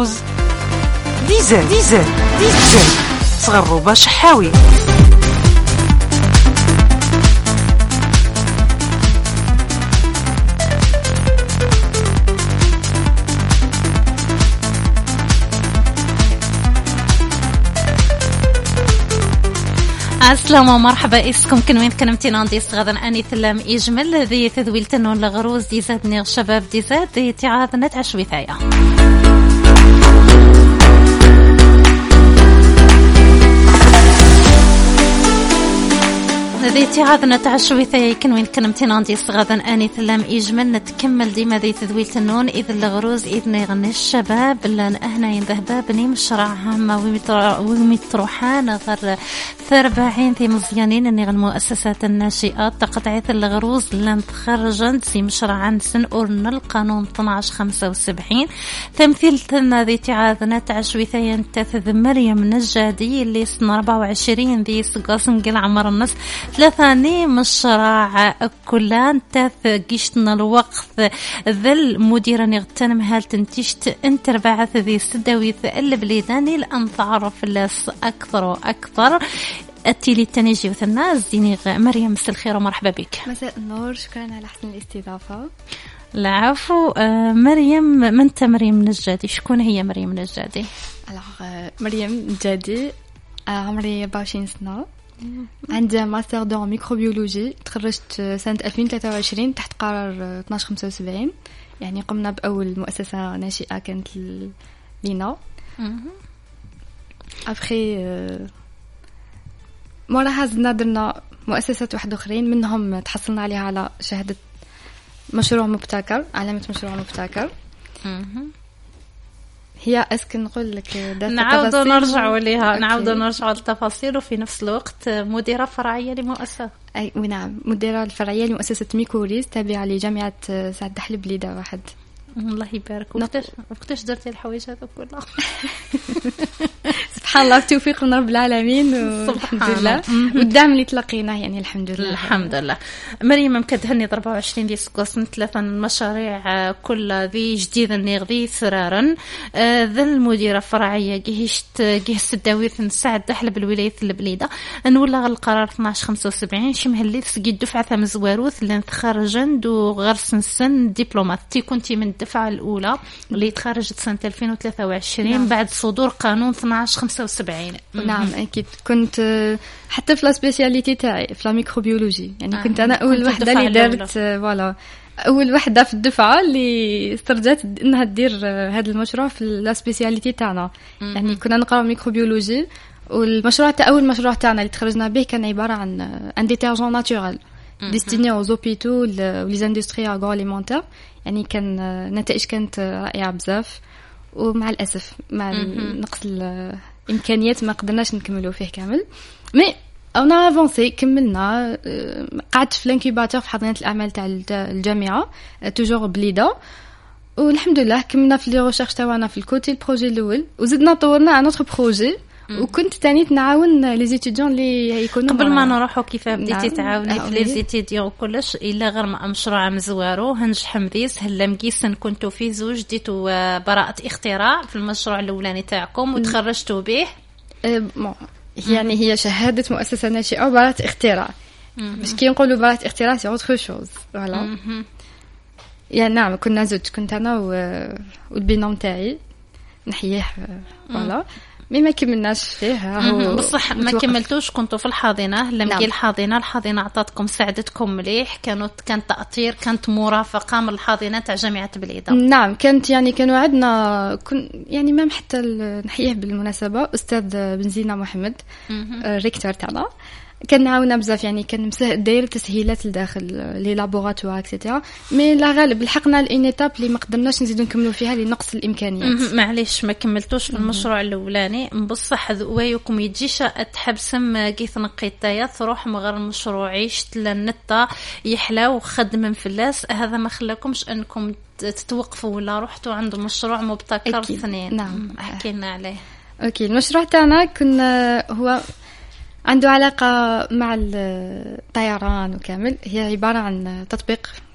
الغروز ديزل صغروبة شحاوي. السلام ومرحبا اسكم كن وين كنمتي نانديس غدا اني ثلام يجمل ذي تذويل تنون لغروز دي زادني الشباب دي زاد دي تعاذ نتعشوي ثايا ذي تعاذ نتعشوي ثايا كن وين كنمتي نانديس غدا اني ثلام يجمل نتكمل ديما ذي تذويل تنون اذا الغروز اذن يغني الشباب لان اهنا ينذهبا بني مشرعهم ومتروحان غير 40 ذي مزيانين اني المؤسسات الناشئات تقطعي الغروز لن تخرجن سي مشرعا سن أورن القانون 1275 تمثيل ثنا ذي تعاذنا تعشوي ثيا تثذ مريم نجادي اللي سن 24 ذي سقاسم قل عمر النص ثلاثاني مشرع كلان تث قشتنا الوقت ذل مديرا يغتنم هال تنتشت انت ربعث ذي سدوي ثقل بليداني لأن تعرف الناس أكثر وأكثر التيلي التنيجي وثناز ديني مريم مساء الخير ومرحبا بك. مساء النور، شكرا على حسن الاستضافة. العفو. مريم منت مريم نجادي، شكون هي مريم نجادي؟ مريم نجادي عمري 24 سنة، عندي ماستر دون ميكروبيولوجي، تخرجت سنة 2023 تحت قرار 1275. يعني قمنا بأول مؤسسة ناشئة كانت لينا. أبخي موراها زدنا درنا مؤسسات واحدة أخرين، منهم تحصلنا عليها على شهادة مشروع مبتكر، علامة مشروع مبتكر. هي أسكن نقول لك نعود نرجع لها، نعود نرجع للتفاصيل، وفي نفس الوقت مديرة فرعية لمؤسسة. أي نعم، مديرة الفرعية لمؤسسة ميكوريز تابعة لجامعة سعد دحلب ليدا واحد. الله يبارك. وقتاش درتي الحوايج هذا كلها؟ سبحان الله، التوفيق من رب العالمين والحمد لله، والدعم اللي تلقيناه يعني الحمد لله. الحمد لله. مريم مكدهني 24 دي سكوسن 3 مشاريع كل ذي جديد نغذي سرارا ذا المديرة فرعية جهست الداويث نساعد دحلب الولاية البليدة نولغ القرار 1275 شمهلي سقي الدفعة ثم زواروث اللي تخرجن دو غرس سن دبلومات تي كنتي من الدفعة الأولى اللي تخرجت سنة 2023. نعم. بعد صدور قانون 1275. نعم أكيد، كنت حتى في السبيسياليتي تاعي في الميكروبيولوجي، يعني كنت أنا أول وحدة اللي دارت فوالا أول وحدة في الدفعة اللي استرجعت إنها تدير هذا المشروع في السبيسياليتي تاعنا. يعني كنا نقرأ ميكروبيولوجي، والمشروع أول مشروع تاعنا اللي تخرجنا به كان عبارة عن ان ديترجون ناتورال ديستيني aux hôpitaux les industries agroalimentaires. يعني كان نتائج كانت رائعة بزاف، ومع الأسف مع نقص الإمكانيات ما قدرناش نكملوا فيه كامل. مي أنا أفونسي كملنا، قعدت في الانكيباتور في حضانة الأعمال تاع الجامعة توجور بليدا، والحمد لله كملنا في لي ريشيرش تاعنا في الكوتي البروجي الأول، وزدنا طورنا ان اوتر بروجي. وكنت تاني نعاون لي زيتيديون اللي يكونوا قبل ما نروحوا كيف بديتي تعاوني في لي زيتيديون كلش الا غير مشروع مزوارو هنجح مذيس هلا مقيسن كنتوا في زوج ديتوا براءة اختراع في المشروع الاولاني تاعكم وتخرجتوا به. يعني هي شهادة مؤسسة ناشئة وبراءة اختراع، مش كي نقولوا براءة اختراع سي اوتر شوز. فوالا يعني نعم، كنا زوج، كنت انا والبينوم تاعي نحييه. فوالا ما كملناش فيه. بصح ما كملتوش، كنتوا في الحاضنة لما جي الحاضنة عطاتكم ساعدتكم مليح، كان تأطير، كانت مرافقة من الحاضنة تاع جامعة بليدة. نعم كانت، يعني كانوا عندنا يعني ما حتى نحييه بالمناسبة أستاذ بنزينة محمد ريكتور تاعنا، كان نعاونا بزاف، يعني كان داير تسهيلات لداخل لي لابوراتوار اكسيتيرا. مي لا غالب لحقنا لإن ايتاب اللي ما قدرناش نزيدو نكملوا فيها لنقص الامكانيات. معليش ما كملتوش في المشروع الاولاني. بصح وايكم يجيش تحبسم كيف نقيتايا تروح من غير المشروع عيشت للنتا يحلى وخدم فلاس، هذا ما خلاكمش انكم تتوقفوا ولا رحتوا عند مشروع مبتكر اثنين؟ نعم احكي لنا عليه. اوكي، المشروع تاعنا كنا هو عنده علاقة مع الطيران وكامل. هي عبارة عن تطبيق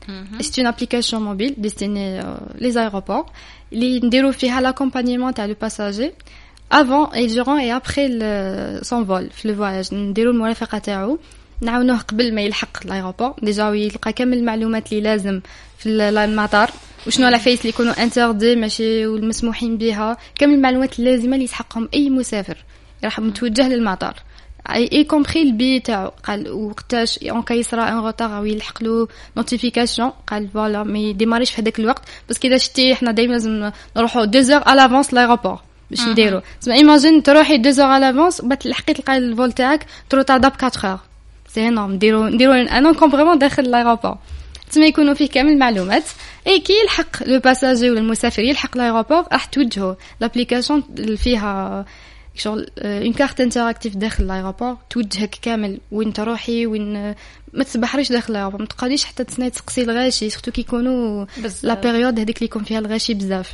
C'est une application mobile destinée les aéroports اللي نديرو فيها l'accompagnement تاع le passager avant et durant et après son vol في le voyage. نديرو المرافقة تاعو نعاونوه قبل ما يلحق الايروبور ديجا يلقى كامل المعلومات اللي لازم في المطار وشنو العفايس اللي يكونوا انتردي ماشي والمسموحين بها كامل المعلومات اللازمه اللي يسحقهم اي مسافر راح متوجه للمطار اي كومبري البي تاعو قال وقتاش اون كيصرا ان روتار او يلحق له نوتيفيكاسيون قال فوالا مي ديماريش في هذاك الوقت بس كذا شتي احنا دائما لازم نروحوا 2 اور على لافونس لايروبور باش نديرو تسمع ايماجين تروحي 2 اور على لافونس بعد تلحقي تلقاي الفول تاعك تروطارداب 4 اور سي نورم نديرو انا كوم فريمون داخل الايروبور تما يكونوا فيه كامل المعلومات اي كي يلحق لو باساجي ولا المسافر يلحق الايروبور راح توجهه لابليكاسيون فيها شغل اون كارت انتراكتيف داخل الايروبور توجهك كامل وين تروحي وين ما تسبحريش داخل الايروبور ما تقعديش حتى تسناي تسقسي الغاشي سورتو كي يكونوا لا بيريود هذيك اللي يكون فيها الغاشي بزاف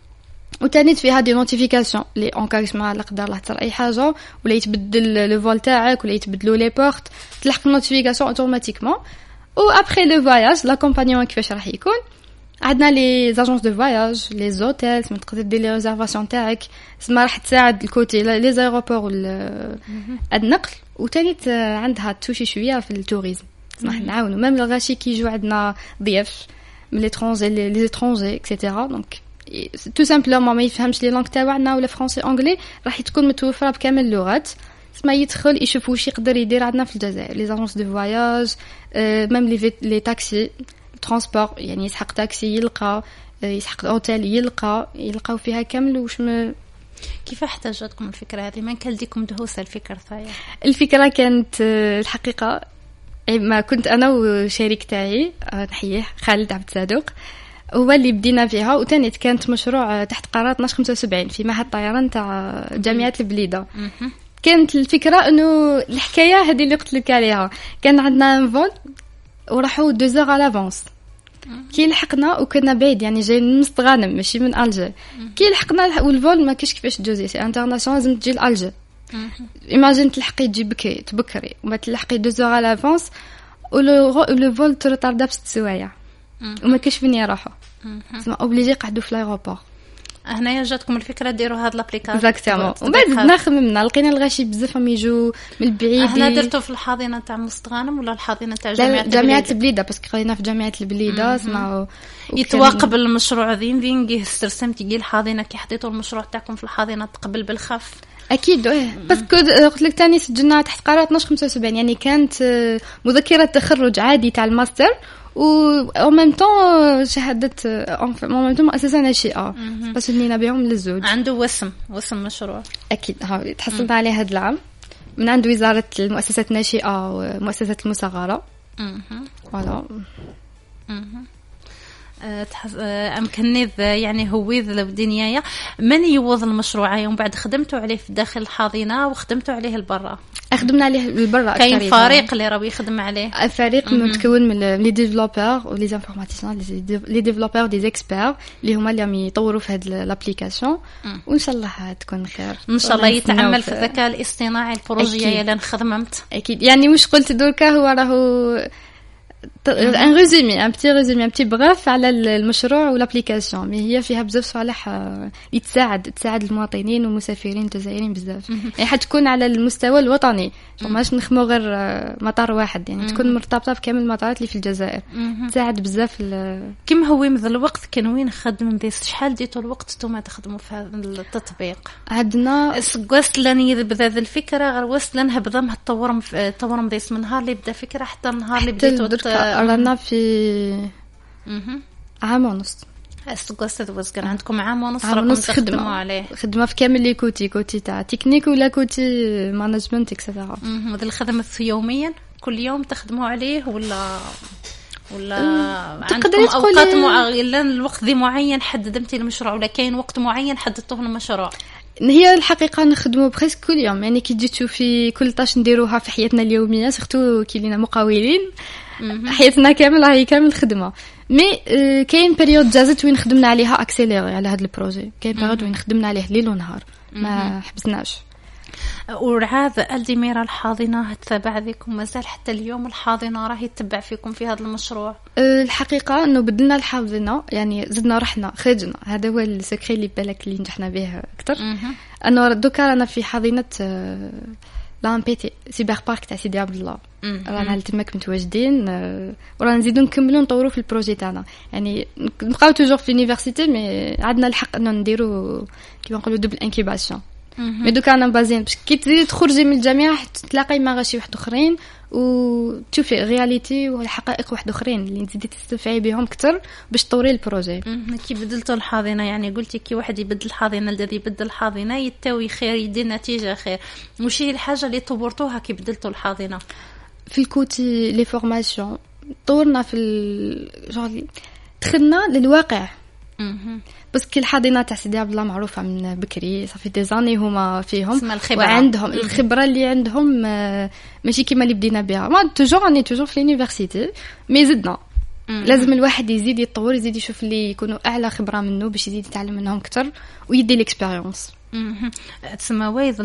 وتانيت فيها دي نوتيفيكاسيون لي اون كاش ما لا قدر الله تصير اي حاجه ولا يتبدل لو فول تاعك ولا يتبدلوا لي بورت تلحق النوتيفيكاسيون اوتوماتيكمون و ابري لو فواياج لاكومبانيون كيفاش راح يكون عندنا لي زاجونس دو فواياج لي زوتيل تقدر دير لي ريزيرفاسيون تاعك سما راح تساعد الكوتي لي زايروبور النقل وتانيت عندها توشي شويه في التوريزم راح نعاونوا ميم الغاشي كي يجوا عندنا ضياف من لي ترونجي اكسيتيرا دونك تو سامبلومون ما يفهمش لي لانغ تاعنا ولا فرونسي انجلي راح تكون متوفره بكامل اللغات ما يدخل يشوف واش يقدر يدير عندنا في الجزائر لي زاجونس دو فواياج ميم لي تاكسي ترونسبور يعني يسحق تاكسي يلقى يسحق اوتيل يلقاو فيها كامل واش كيف احتاجتكم الفكره هذه من كان لديكم دهوسه الفكره كانت الحقيقه ما كنت انا وشريك تاعي نحييه خالد عبد الصادق هو اللي بدينا فيها وتانيت كانت مشروع تحت قرار 1275 في معهد الطيران تاع جامعه البليده كانت الفكره انه الحكايه هذه اللي قلت لك عليها كان عندنا ان فول وراحوا 2 اور على لافونس كي لحقنا وكنا بعيد يعني جاي من مستغانم ماشي من الجي كي لحقنا والفول ما كاش كيفاش تجوزي سي انترناسيونال لازم تجي لالجي ايماجين تلحقي تجي تبكري وما تلحقي 2 اور على لافونس ولو فول ترطاردا ب 6 سوايع وما كاش فين يروحوا سما اوبليجي قعدوا في الايروبور هنايا جاتكم الفكره ديروا هاد لابليكاسيون اكزاكتومون وبعد بدنا خممنا لقينا الغاشي بزاف هم يجوا من البعيد هنا درتوا في الحاضنه تاع مستغانم ولا الحاضنه تاع جامعه البليده باسكو قرينا في جامعه البليده سمعوا يتواقب المشروع ذين جه استرسمتي جي الحاضنه كي حطيتوا المشروع تاعكم في الحاضنه تقبل بالخف اكيد باسكو قلت لك ثاني سجلنا تحت قرار 1275 يعني كانت مذكره تخرج عادي تاع الماستر و ميم طون شهاده اون ميم طون مؤسسه ناشئه باش نينا بهم للزوج عنده وسم مشروع اكيد ها تحصلنا عليه هذا العام من عند وزاره المؤسسات الناشئه ومؤسسه المصغره فوالا امكن يعني هويذ الدنيا من يوض المشروع يوم بعد خدمتوا عليه في داخل الحاضنه وخدمتوا عليه البرا خدمنا عليه البرا كاين فريق اللي راه يخدم عليه الفريق متكون من لي ديفلوبور ولي انفورماتيسيان لي ديفلوبور دي اكسبير اللي هما اللي يطوروا في هذه لابليكاسيون وان شاء الله تكون خير ان شاء الله يتعمل في الذكاء الاصطناعي البروجيه اللي خدمت اكيد يعني واش قلت دركا هو راهو ان ريزومي ان بتي بغاف على المشروع والابليكاسيون مي هي فيها بزاف صالح تساعد المواطنين والمسافرين الجزائريين بزاف يعني حتكون على المستوى الوطني ماش نخمو غير مطار واحد يعني تكون مرتبطه بكامل المطارات اللي في الجزائر تساعد بزاف كم هو مثل الوقت كان وين خدم ديس شحال ديتوا الوقت نتوما تخدموا في هذا التطبيق عندنا وصلني بدا الفكره غير وصلنا بدا تطورم ديس من نهار اللي بدا فكره حتى النهار اللي بديتوا رانا في عام ونص استقصت كان عندكم عام ونص راكم تخدموا عليه خدمه في كامل لي كوتي تاع تكنيك ولا كوتي مانجمنت اكسترا هذا الخدمه يوميا كل يوم تخدموا عليه ولا عندكم اوقات معينه الوقت ذي معين حددتي المشروع ولا كاين وقت معين حددتوه المشروع هي الحقيقه نخدموا بريسك كل يوم يعني كي تجي تشوفي كل طاش نديروها في حياتنا اليوميه سورتو كي لينا مقاولين حياتنا كامل راهي كامل خدمه مي كاين بيريود جازت وين خدمنا عليها اكسيليري على هذا البروجي كاين بيريود وين خدمنا عليه ليل ونهار ما حبسناش ورعاذ الدميرة الحاضنة تتابع ذيكم مازال حتى اليوم الحاضنة راهي يتبع فيكم في هذا المشروع؟ الحقيقة أنه بدلنا الحاضنة يعني زدنا رحنا خرجنا، هذا هو السكري اللي بالك اللي نجحنا به أكثر. أنه دوكا رانا في حاضنة لام بي تي سيبر بارك تاع سيدي عبد الله، رانا تماك متواجدين ورانا نزيدو نكملو نطورو في البروجي تاعنا. يعني نبقاو توجور في لونيفرسيتي مي عندنا الحق انه نديرو كيما نقولوا دوبل انكيباسيون. مي دوكا انا بازين باش كي تزيد تخرجي من الجامعه تلاقي مع شي واحد اخرين وتشوفي رياليتي والحقائق واحد اخرين اللي تزيدي تستفعي بهم اكثر باش تطوري البروجي. كي بدلتوا الحاضنه يعني قلتي كي واحد يبدل الحاضنه الذي يبدل الحاضنه يتوي خير يدير نتيجه خير. وش هي الحاجه اللي طورتوها كي بدلتوا الحاضنه؟ في الكوتي لي فورماسيون طورنا في جورلي دخلنا للواقع. بس كل حاضنه تاع سيدي عبد الله معروفه من بكري صافي دي زاني هما فيهم وعندهم الخبره اللي عندهم ماشي كيما اللي بدينا بها. ما توجور اني توجور في لونيفرسيتي مي زدنا لازم الواحد يزيد يتطور يزيد يشوف اللي يكونوا اعلى خبره منه باش يزيد يتعلم منهم اكثر ويدي ليكسبيريونس. تسمى وايد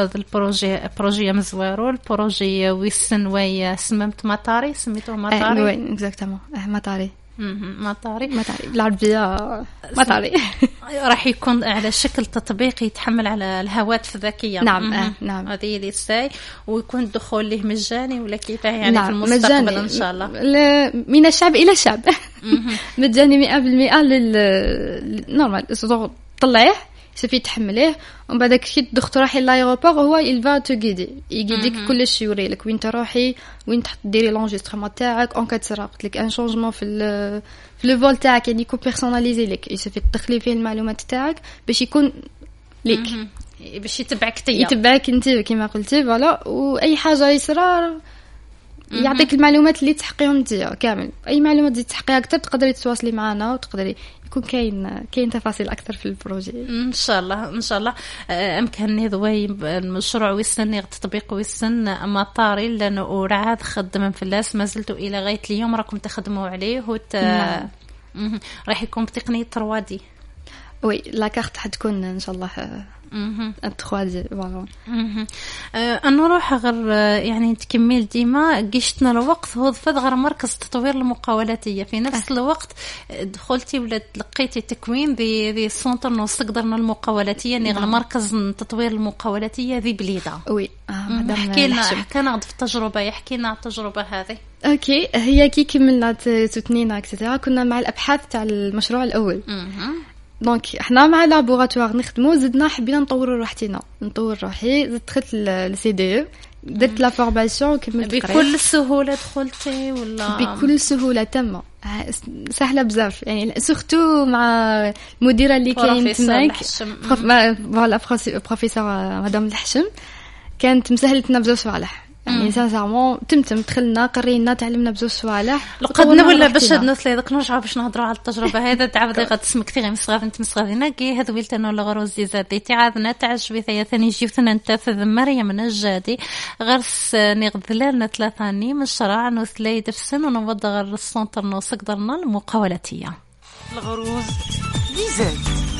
البروجي مزوارو البروجي ويسن ويا سممت مطاري سميتوه مطاري وين اكزاكتومون مطاري مطاري بالعربيه مطاري راح يكون على شكل تطبيقي يتحمل على الهواتف الذكيه. نعم نعم هذه اللي ساي ويكون الدخول له مجاني ولا كيف يعني نعم. في المستقبل مجاني. ان شاء الله من الشعب الى الشعب مجاني 100% نورمال طلعيه سفي تحمليه ومن بعد كي تدخل راحي لايروبور هو يلفا تو يغيديك كلش يوري لك وين تروحي وين تحط ديري لونجسترمون تاعك اون كات سرقت لك ان شونجمون في لو فول تاعك يعني يكون بيرسوناليزي لك يسفي تدخلي فيه المعلومات تاعك باش يكون ليك باش يتبعك يتبعك انت كما قلتي فوالا واي حاجه يصرا يعطيك المعلومات اللي تحقيهم انت كامل. اي معلومات تزيد تحقيها اكثر تقدري تتواصلي معنا وتقدري يكون كاين تفاصيل اكثر في البروجي ان شاء الله. ان شاء الله امكن هذوي المشروع ويسن تطبيق ويسن مطاري لانه رعاد خدم في اللاس ما زلتوا الى غايه اليوم راكم تخدموا عليه راح يكون بتقنيه 3D. وي لا كارت حتكون ان شاء الله 3D فوالا. نروح غير يعني تكمل ديما قشتنا الوقت هو فد غير مركز تطوير المقاولاتيه في نفس الوقت دخلتي ولا لقيتي تكوين ذي سونتر نص قدرنا المقاولاتيه يعني غير مركز تطوير المقاولاتيه ذي بليده. وي حكي لنا في التجربه يحكي لنا التجربه هذه. اوكي هي كي كملنا تثنينا اكسترا كنا مع الابحاث تاع المشروع الاول دونك احنا مع لابوراتوار نخدمو زدنا حبينا نطوروا روحتنا نطور روحي زدت دخلت للسي دي درت لا فورماسيون وكملت بكل سهوله دخلتي ولا بكل سهوله تامه سهله بزاف يعني سورتو مع المديره اللي كاينه هناك فوالا بروفيسور مدام الحشم كانت مسهلتنا بزاف صوالح يعني سانسيرمون تمتم دخلنا قرينا تعلمنا بزاف صوالح لقدنا ولا باش هاد الناس اللي نرجعوا باش نهضروا على التجربه هذا تعاود غتسمك كثير مسغاف انت مسغافينا كي هذا ويلتنو الغروز زادي تعادنا تعجبي ثاني جيوتنا نتفذ مريم نجادي غرس نغذلنا 3 اني مشروع نوثلي درسن ونوض غير السونتر نو قدرنا المقاولاتيه الغروز زاد.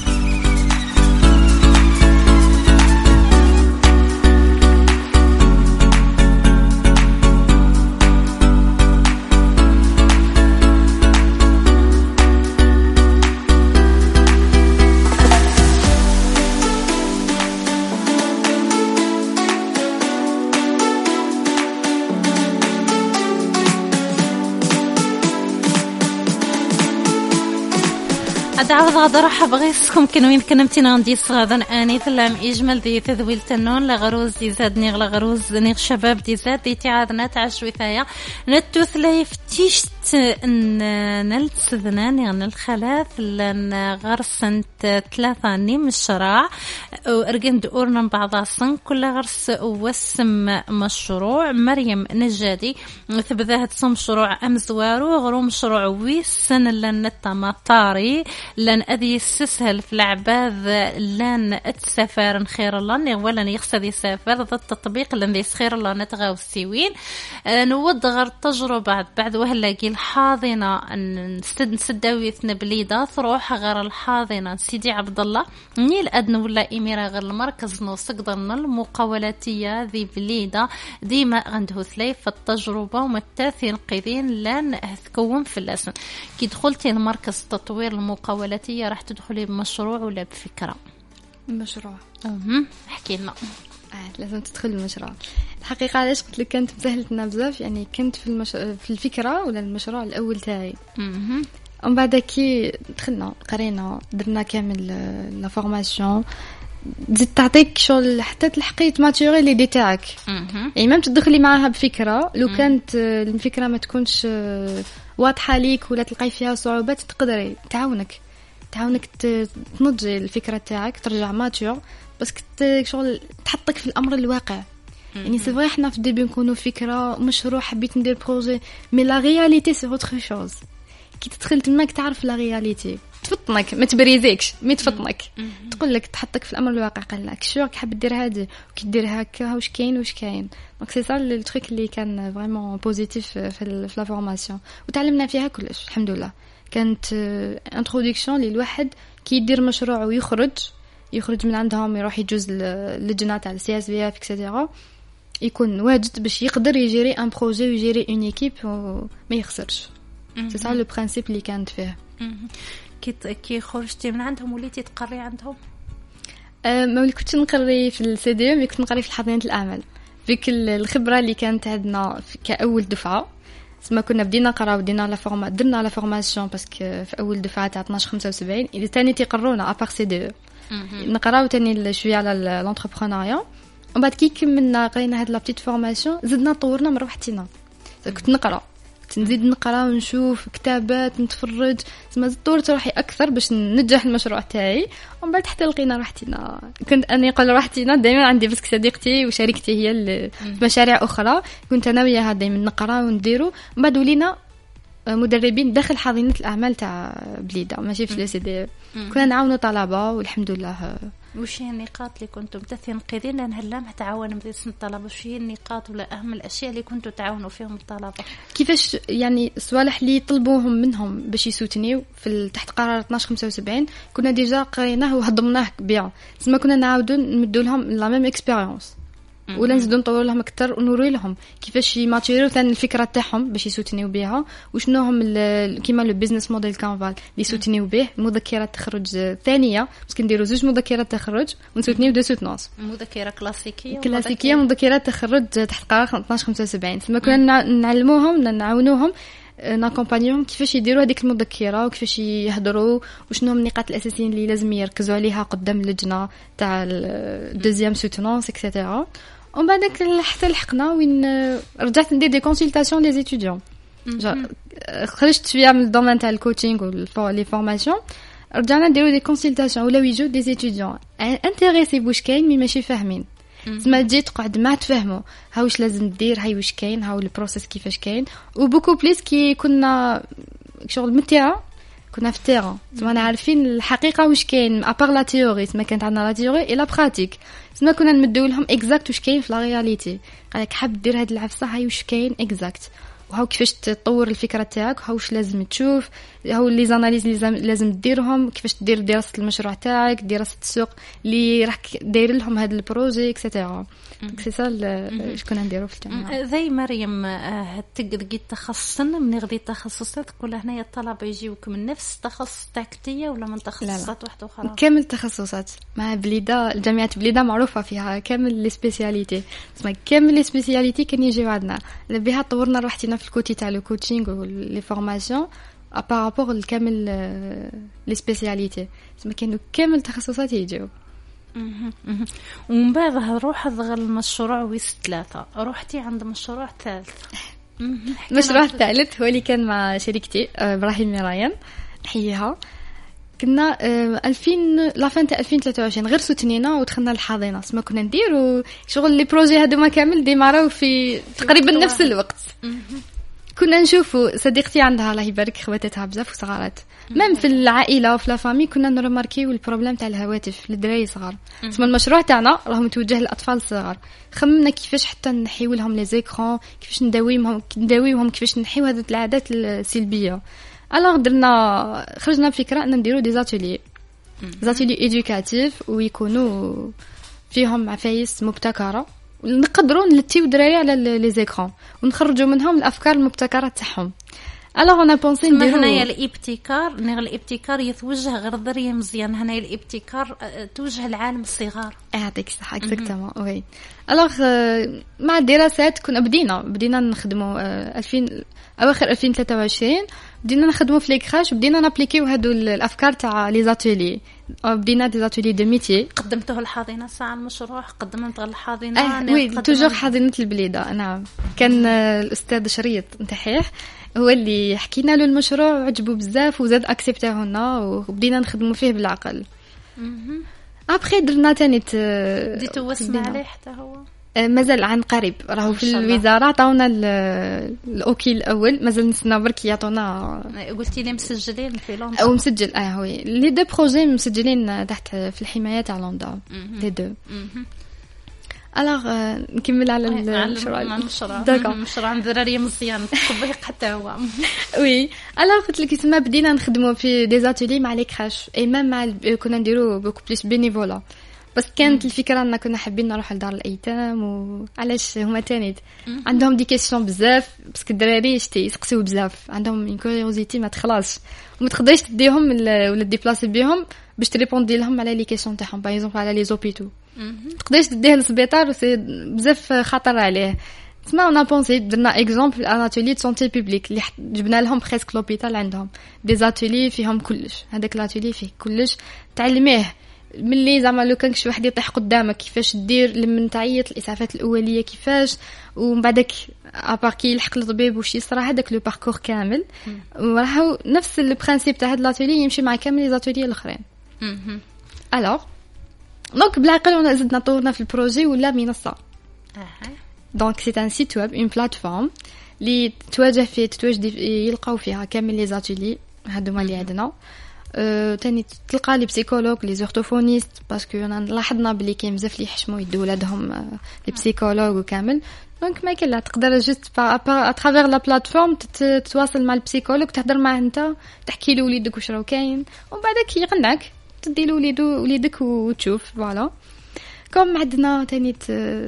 أدعو غادة رحب غيسكم كنوين كنمتنا عندي صغادا أني ثلام إجمل ذي تذويل تنون لغروز دي زاد نيغ لغروز نيغ شباب دي زاد دي تعادنا تعشوي ثايا نتوث لي فتيشت نلتسذنا نيغ الخلاث لأن غرسنت 3 نيم الشراع وأرقند أورنا بعض الصن كل غرس وسم مشروع مريم نجادي وثبذاها تصم مشروع أمزوارو غرو مشروع ويسن لأن التمطاري لن أذي يسهل في العباذ لن أتسافر خير الله ولا يخسد يسافر ضد التطبيق لن يسخير الله نتغاو السيوين نود غير التجربة بعد وهلا جيل الحاضنة نسداويتنا بليدة تروح غير الحاضنة سيدي عبد الله نيل أدن ولا إميرة غير المركز نوصق ضمن المقاولاتية ذي بليدة ديما عنده ثلاث التجربة ومتاثين قيدين لن تكون في اللسن كي دخلتي المركز تطوير المقاولاتية راح تدخلي بمشروع ولا بفكرة؟ مشروع. احكي لنا. لازم تدخل المشروع. الحقيقة علاش قلت لك كانت مسهلتنا بزاف يعني كنت في الفكرة ولا المشروع الأول تاعي. ومن بعد كي دخلنا قرينا درنا كامل لا فورماسيون تزيد تعطيك شغل حتى تلحقي تماتيوري لي دي تاعك. يعني ما تدخلي معاها بفكرة لو كانت الفكرة ما تكونش واضحة ليك ولا تلقاي فيها صعوبات تقدري تعاونك تنضجي الفكرة تاعك ترجع ماتيور بس شغل تحطك في الأمر الواقع. يعني سي فري حنا في الديبي نكونوا فكرة مشروع حبيت ندير بروجي مي لا رياليتي سي اوتر شوز. كي تدخل تماك تعرف لا رياليتي تفطنك ما تبريزيكش مي تفطنك تقول لك تحطك في الامر الواقع قال لك شو حاب دير هذه وكي دير هكا واش كاين دونك سي سا لو تريك اللي كان فريمون بوزيتيف في لا فورماسيون وتعلمنا فيها كلش الحمد لله. كانت انتروداكسيون للواحد كي يدير مشروع ويخرج من عندهم يروح يجوز اللجنه تاع السي اس في اف اكسيتيرا يكون واجد باش يقدر يجيري ان بروجي ويجيري اون ايكيب وما يخسرش. سي سا لو برينسيپ اللي كانت فيه. كي خرجتي من عندهم وليتي تقري عندهم؟ ما كنتش نقري في السي دي مي كنت نقري في حاضنة الأعمال. فيك الخبرة اللي كانت عندنا كأول دفعة سما كنا بدينا نقراو درنا لا فورماسيون باسكو في أول دفعة تاع 1275 اللي تاني تيقرونا ابار سي دي نقراو تاني شويه على لونتربرونيا ومن بعد كي كملنا قرينا هاد لا بتيت فورماسيون زدنا طورنا من روحتنا. كنت نقرا نزيد نقرا ونشوف كتابات نتفرج زعما طورت روحي اكثر باش ننجح المشروع تاعي. ومن بعد حتى لقينا روحتنا كنت انا نقول روحتنا دائما عندي بس صديقتي وشريكتي هي في مشاريع اخرى كنت انا وياها دائما نقرا ونديرو. من بعد ولينا مدربين داخل حاضنة الأعمال تاع بليدة ماشي في السي دي. كنا نعاونوا طلبة والحمد لله. وش هي النقاط اللي كنتم تنقذين لأن هلا ما تعاون مدرسين الطلبة؟ وش هي النقاط ولا أهم الأشياء اللي كنتوا تعاونوا فيهم الطلبة؟ كيفاش يعني الصوالح اللي طلبوهم منهم باش يسوتنيو في تحت قرار 1275 كنا ديجا قريناه وهضمناه بيان. زعما كنا نعاودوا نمدوا لهم لا ميم اكسبيريونس ولا نزيدو نطور لهم اكثر ونوري لهم كيفاش يماتيريو ثاني الفكره تاعهم باش يسوتنيو بها وشنو هم كيما لو بيزنس موديل كانفال اللي يسوتنيو به. مذكرات تخرج ثانيه بس كنديروا زوج مذكرات تخرج ونسوتنيو دو سوتنونس مذكره كلاسيكيه مذكرات تخرج تحت قرار 1275. ثم كنا نعلموهم نعاونوهم ناكومبانيوهم كيفاش يديروا هذيك المذكره وكيفاش يهضروا وشنو هم النقاط الاساسيين اللي لازم يركزوا عليها قدام اللجنه تاع الدوزيام سوتنونس اكسيتيرا. ومن بعد حتى لحقنا وين رجعت ندير دي كونسلطاسيون لي ستوديون. خرجت شويه من الدومين تاع الكوتشينغ ولي فورماسيون رجعنا نديروا دي كونسلطاسيون ولا يجوا دي ستوديون انتريسي بوش كاين مي ماشي فاهمين. زعما تجي تقعد ما تفهموا هاوش لازم دير هاي واش كاين هاو البروسيس كيفاش كاين. وبوكو بليس كي كنا شغل متيرا كنا في التيران زعما عارفين الحقيقه واش كاين ابار لا تيوري. ما كانت عندنا لا تيوري اي لا براتيك زعما كنا نمدوا لهم اكزاكت واش كاين في لا رياليتي. قالك حاب دير هاد العفسه هاي واش كاين اكزاكت وهاو كيفاش تطور الفكره تاعك هاو واش لازم تشوف هاو لي زاناليز اللي لازم ديرهم كيفاش تدير دراسه المشروع تاعك دراسه السوق اللي راح داير لهم هذا البروجي اكسيتيرا. سي سا شكون نديرو في الجامعه. زي مريم تقدر تخصصنا من غير تخصصات كل هنايا الطلبه يجيوك من نفس التخصص تاعك ولا من تخصصات واحده اخرى؟ كامل التخصصات مع بليده الجامعه بليده معروفه فيها كامل لي سبيسياليتي. كامل لي سبيسياليتي كان يجيو عندنا بها طورنا روحتنا في الكوتي تاع لو كوتشينغ ولي فورماسيون ابارابور الكامل لي سبيسياليتي. كانوا كامل التخصصات يجيو. ومن بعد نروح غير المشروع ويس 3 روحتي عند مشروع ثالث. المشروع الثالث هو اللي كان مع شريكتي ابراهيم ميرايان نحييها. كنا 2000 لافان تاع 2023 غير سوتنينا ودخلنا الحاضنه. ما كنا نديروا شغل لي بروجي هذوما كامل ديماراو في تقريبا نفس الوقت. كنا نشوفوا صديقتي عندها الله يبارك خواتاتها بزاف وصغارات مام في العائله وفي لا فامي كنا نرماركيو البروبليم تاع الهواتف للدراري صغار. اسم المشروع تاعنا راه متوجه للاطفال الصغار. خممنا كيفاش حتى نحيو لهم لي زيكران كيفاش نداويهم كيفاش نحيو هذه العادات السلبيه. الوغ درنا خرجنا بفكره ان نديرو دي زاتولي ايدوكاتيف ويكونوا فيهم عفايس مبتكره نقدروا نلتيو الدراري على لي زيكران ونخرجوا منهم الافكار المبتكره تاعهم. الوغ انا بونسي نديرو هنايا الابتكار يتوجه غير الدريه مزيان. هنايا الابتكار توجه العالم الصغار. يعطيك الصحه اكزاكتومون وي. الوغ مع الدراسات كنا بدينا نخدموا 2000 اواخر 2023 بدينا نخدموا في ليكراش وبدينا نابليكيو هادو الافكار تاع لي زاتولي. بدينا دي زاتولي دو ميتي. قدمتوه الحاضنه ساعه المشروع قدمت غير الحاضنه وي توجور حاضنه البليده. نعم كان الاستاذ شريط نتاحيح هو اللي حكينا له المشروع وعجبه بزاف وزاد اكسبتاه لنا وبدينا نخدموا فيه بالعقل. ابخي درنا تاني ديتو واسمع عليه حتى هو مازال عن قريب راهو في الوزاره عطاونا الاوكي الاول مازال نستناو برك يعطونا. قلتي لي مسجلين في لوندا او مسجل وي لي دو بروجي مسجلين تحت في الحمايه تاع لوندا لي دو. الوغ نكمل على المشروع. المشروع عند دراري مزيان تطبيق حتى هو وي. الوغ قلت لك تما بدينا نخدموا في دي زاتولي مع لي كراش اي ميم مع كنا نديرو بوكو بليس بينيفولا بس كانت الفكره ان كنا حابين نروح لدار الايتام وعلاش هما تاني عندهم دي كيسيون بزاف باسكو الدراري يسقسيو بزاف عندهم ان كوريوزيتي ما تخلاص وما تقدريش تديهم ولا ديبلاسي بهم باش تريبوندي لهم على لي كيسيون تاعهم باغ اكزومبل على لي زوبيتو تقدريش تديه للسبيطار بزاف خطر عليه. تسمع انا بونسي درنا اكزومبل ان اتولي دو سونتي بوبليك اللي جبنا لهم بريسك لوبيتال عندهم دي زاتولي فيهم كلش. هذاك لاتولي فيه كلش تعلميه ملي زعما لو كان شي واحد يطيح قدامك كيفاش دير لمن تعيط الاسعافات الاوليه كيفاش ومن بعدك اباركي يلحق الطبيب وش يصرى هذاك لو باركور كامل. وراهو نفس البرانسيب تاع هاد لاتولي يمشي مع كامل لي زاتولي الاخرين. الوغ دونك بالعقل وانا زدنا طورنا في البروجي ولا منصه. دونك سي ان سيت ويب اون بلاتفورم اللي تتواجد يلقاو فيها كامل لي زاتولي هادو اللي عندنا. تاني تلقى لي بسيكولوج لي زورتوفونيست باسكو انا لاحظنا بلي كاين بزاف اللي يحشموا يدوا ولادهم لي بسيكولوج وكامل. دونك ما كاين لا تقدر جست اترافير لا بلاتفورم تتواصل مع البسيكولوج تهضر معاه انت تحكي له وليدك واش راه كاين ومن بعدك يقنعك تدي له وليدك وتشوف فوالا. كوم عندنا تاني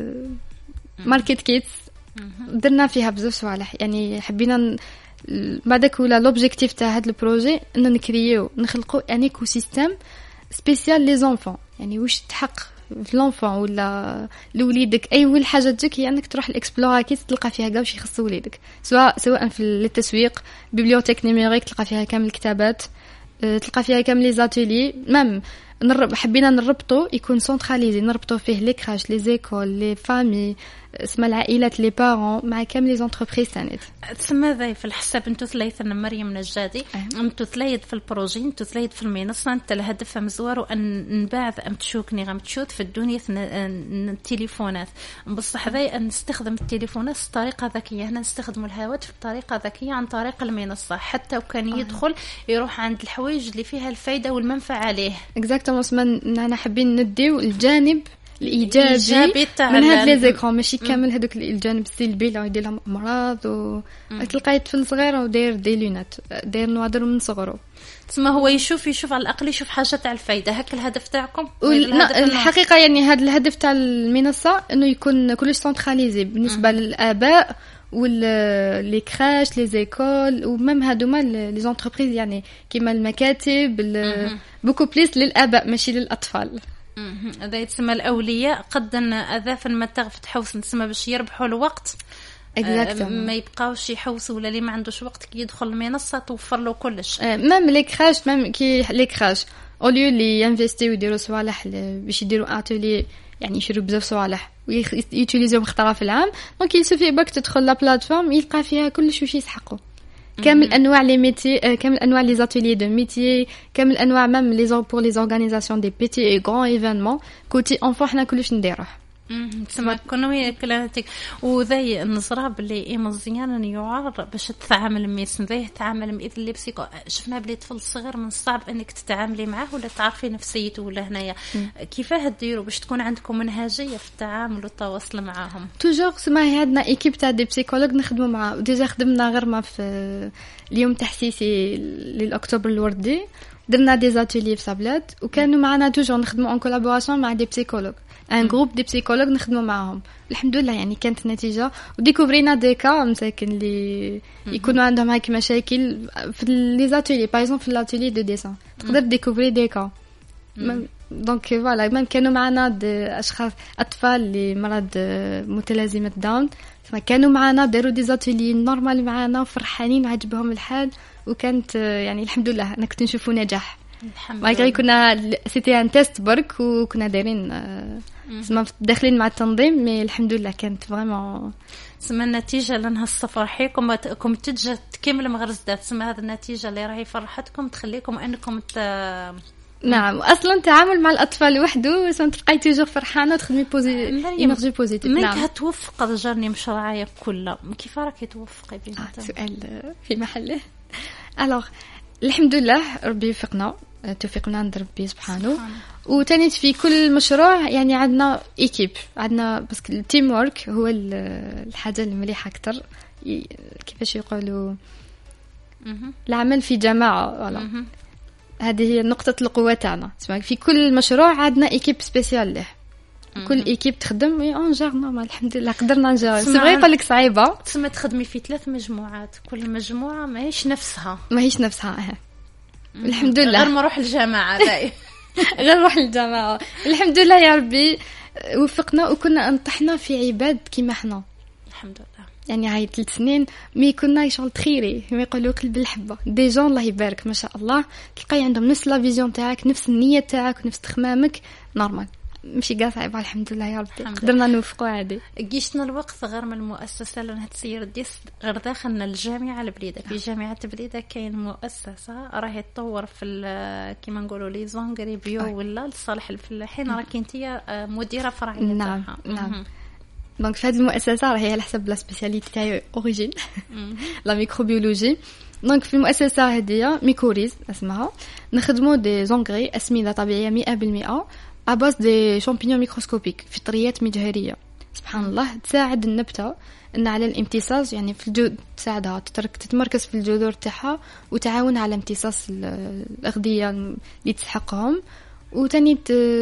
ماركت كيتس درنا فيها بزاف صوالح يعني حبينا بعدك ولا لوبجيكتيف تاع هذا البروجي ان نخلقوا ان ايكو سيستيم سبيسيال لي زونفون. يعني واش تحق في لونفون ولا لوليدك اول حاجه تجيك هي انك تروح الاكسبلورا كيت تلقى فيها كاع واش يخص وليدك سواء في التسويق بيبليوتيك نيميريك تلقى فيها كامل الكتابات تلقى فيها كامل لي زاتولي مام حبينا نربطو يكون سونتراليزي نربطو فيه لي كراش لي زيكول لي فامي اسمها العائلات لي بارون مع كامل لي زونتربريز تانيت. تسمى ذي في الحساب انتو ثلاثه مريم نجادي انتو ثلاثه في البروجي انتو ثلاثه في المنصه انت الهدف مزوار وان نبعث ام تشوكني غام تشوت في الدنيا التليفونات بصح ذي نستخدم التليفونات بطريقه ذكيه. هنا نستخدم الهواتف بطريقه ذكيه عن طريق المنصه حتى وكان يدخل يروح عند الحوايج اللي فيها الفايده والمنفعه عليه. اكزاكتومون انا حابين نديو الجانب الايجابي من هاد لي زيكرون ماشي كامل هذوك الجانب السلبي اللي يدير لهم امراض تلقاي طفل صغير وداير دي لونات داير نوادر من صغره تسمى هو يشوف على الاقل يشوف حاجه تاع الفايده. هكا الهدف تاعكم الحقيقه يعني هذا الهدف تاع المنصه انه يكون كلش سنتراليزي بالنسبه للاباء واللي كراش لي زيكول ومام هادوما لي زونتربريز يعني كيما المكاتب بوكو بليس للاباء ماشي للاطفال. هذا يتسمى الاولياء قدن اذاف المتاغ فتحوس نسمى باش يربحوا الوقت ما يبقاوش يحوسوا ولا اللي ما عندوش وقت كي يدخل المنصه توفر له كلش. مام لي كراش مام كي لي كراش اوليو لي ينفيستيو يديروا صوالح باش يديروا اتولي يعني يشرو بزاف صوالح ويوتيليزيو مختاره في العام. دونك يسوفي باك تدخل لا بلاتفورم يلقى فيها كلش واش يسحقوا كامل انواع لي ميتي كامل انواع لي زاتولي دو ميتي كامل انواع ميم لي بور لي اورغانيزاسيون دي بيتي اي غران ايفينمون كوتي انفون حنا كلش نديروه تسمى كونوي كلانتك وذي النظرة باللي مزيان يعار باش تتعامل ميسن ذي تتعامل بإذن اللي بسيكو شفنا بلي طفل صغير من الصعب انك تتعاملي معه ولا تعرفي نفسيته ولا هنايا كيفاه ديروا باش تكون عندكم منهجية في التعامل والتواصل معهم؟ توجور سمعي عندنا ايكيب تاع دي بسيكولوج نخدموا معاه وديجا خدمنا غير ما في اليوم تحسيسي للاكتوبر الوردي درنا دي زاتيلي في صابلات وكانوا معنا توجور نخدموا ان كولابوراسيون مع دي بسيكولوج ان جروب دي بسيكولوج نخدموا معاهم الحمد لله يعني كانت النتيجه وديكوفرينا دي كا مساكن اللي يكونوا عندهم هيك مشاكل في لي زاتيلي باغ اكزومبل في لاتيلي دو ديسان تقدر ديكوفري دي كا دونك فوالا ميم كانوا معنا دي اشخاص اطفال اللي مرض متلازمه داون كانوا معنا داروا دي زاتيلي نورمال معنا وفرحانين وعجبهم الحال وكانت يعني الحمد لله انا كنت نشوفوا نجاح ماغري كنا سيتي ان تيست برك وكنا دايرين داخلين مع التنظيم مي الحمد لله كانت فريمون سما النتيجه لانها السفر حيكم تجي تكمل مغرزات سما هذه النتيجه اللي راهي فرحتكم تخليكم انكم نعم اصلا التعامل مع الاطفال وحده سما تلقاي توجور فرحانه وتخدمي انرجي بوزيتيف نعم هتوفق الجرني مشروعيه كلها كيف راكي توفقي بنتها سؤال في محله الوغ الحمد لله ربي يوفقنا توفيقنا عند ربي سبحانه وتاني في كل مشروع يعني عندنا ايكيب عندنا بس التيم وورك هو الحاجه المليحه اكثر كيفاش يقولوا العمل في جماعه ولا هذه هي نقطه القوه تاعنا في كل مشروع عندنا ايكيب سبيسيال له كل ايكيب تخدم اون جار نورمال الحمد لله قدرنا نجار سي يقول لك صعيبه تسمى تخدمي في 3 مجموعات كل مجموعه ماهيش نفسها الحمد لله غير ما نروح الجامعه داي غير نروح الجامعه الحمد لله يا ربي وفقنا وكنا انطحنا في عباد كيما احنا الحمد لله يعني هاي 3 سنين مي كنا شغل تخيري ما يقولوا قلب الحبه دي جون الله يبارك ما شاء الله تلقاي عندهم نفس لا فيزيون تاعك نفس النيه تاعك ونفس تخمامك نورمال ماشي كاع صعيبه الحمد لله يا ربي قدرنا نوفقوا عادي جيشنا الوقت غير من المؤسسه اللي هتسير ديس غير داخلنا الجامعه البليده في جامعه بليده كاين مؤسسه راهي تطور في كيما نقولوا لي زونغري بيو ولا لصالح الفلاحين راكي انت مديره فرعيه نعم دونك في هذه المؤسسه راهي على حسب لا سبيسياليتي تاعي اوريجين لا ميكروبيولوجي دونك في المؤسسه هذه ميكوريز اسمها نخدموا دي زونغري اسمده طبيعيه 100% أباس دي شامبينيون ميكروسكوبيك فطريات مجهرية سبحان الله تساعد النبتة إن على الامتصاص يعني في الجذور تساعدها تتمركز في الجذور تاعها وتعاون على امتصاص الأغذية اللي تسحقهم وتاني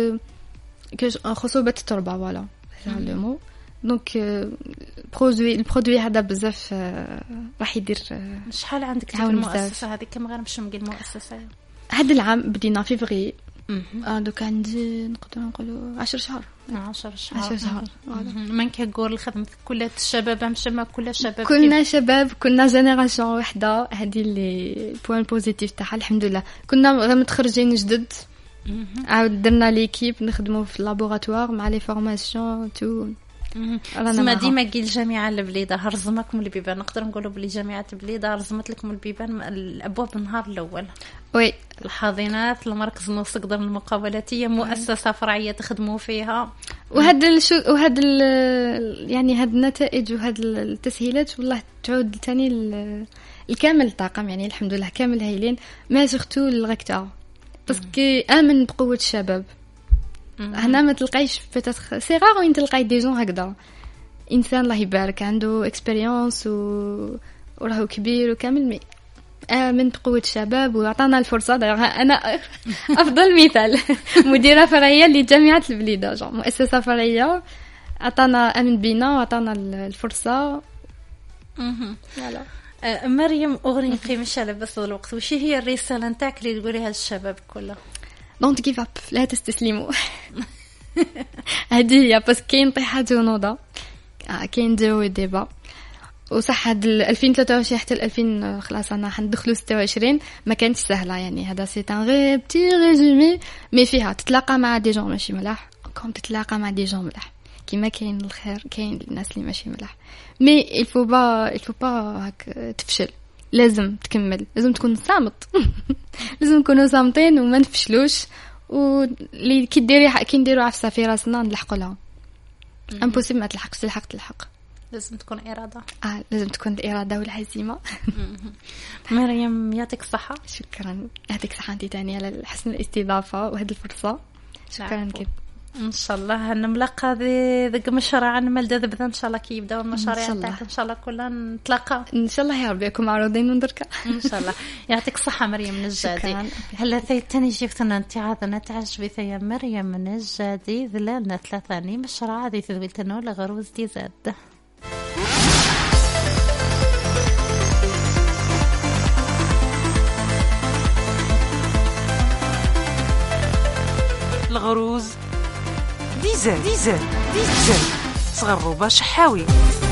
خصوبة التربة ولا لو دونك البرودوي هذا بزاف راح يدير شحال عندك في المؤسسة هذه كم غير مش نقول المؤسسة هذا العام بدينا في فغي دوك عندي نقدر نقولوا 10 شهور 10 شهور من كيقول الخدمة كل الشباب مش ما كل شباب كلنا شباب كنا جينيراسيون وحده هذه اللي بوين بوزيتيف تاعها الحمد لله كنا متخرجين جدد عاود درنا ليكيب نخدموا في اللابوراتوار مع لي فورماسيون تو سما ديما كي الجامعه البليده هرزمكم البيبان نقدر نقولوا بلي جامعه البليده رزمت لكم البيبان الابواب النهار الاول وي الحاضنات المركز النسق ضمن المقاولاتيه مؤسسه فرعيه تخدموا فيها وهذا يعني هاد النتائج وهاد التسهيلات والله تعود ثاني الكامل الطاقم يعني الحمد لله كامل هايلين ما سورتو الغكتا باسكو امن بقوه الشباب هنا ما تلقايش بيتاتر سي رار وين تلقاي دي جون هكذا انسان الله يبارك عنده اكسبيريونس وراهو كبير وكامل مي من بقوه الشباب وعطانا الفرصه انا افضل مثال مديره فرعيه لجامعه البليده مؤسسه فرعيه عطانا امن بينا وعطانا الفرصه يلا مريم اغريقي مش على بس الوقت وش هي الرساله نتاعك اللي تقوليها للشباب كله دونت جيف اب لا تستسلموا هذه هي بس كاين طيحات ونوضه كاين جو ديبا وصح هاد 2023 حتى 2000 خلاص انا حندخلوا 26 ما كانتش سهله يعني هذا سي ان غير بتي ريزومي مي فيها تتلاقى مع دي جون ماشي ملاح كوم تتلاقى مع دي جون ملاح كيما كاين الخير كاين الناس اللي ماشي ملاح مي الفو با هاك تفشل لازم تكمل لازم تكون صامت لازم نكونوا صامتين وما نفشلوش واللي كي نديروا عفسه في راسنا نلحقوا لها امبوسيبل ما تلحقش تلحق. لازم تكون إرادة. لازم تكون الإرادة والعزيمة. مريم يعطيك الصحة. شكرا، يعطيك الصحة انت تاني على حسن الاستضافة وهذه الفرصة. شكرا كثير. ان شاء الله نملق هذه ذق مشروع نمل ذبذا ان شاء الله كي يبداو المشاريع تاعك ان شاء الله كلنا نتلاقى ان شاء الله يا ربي. يكون معروضين ندركا ان شاء الله. يعطيك الصحة مريم النجادي. هلا ثاني جبتنا انت عاذنا تعجبي ثيا مريم النجادي ذلالنا ثلاثاني مشروع هذه تذويل تنو لغروز دي زاد. الغروز ديزل صغروبة شحاوي.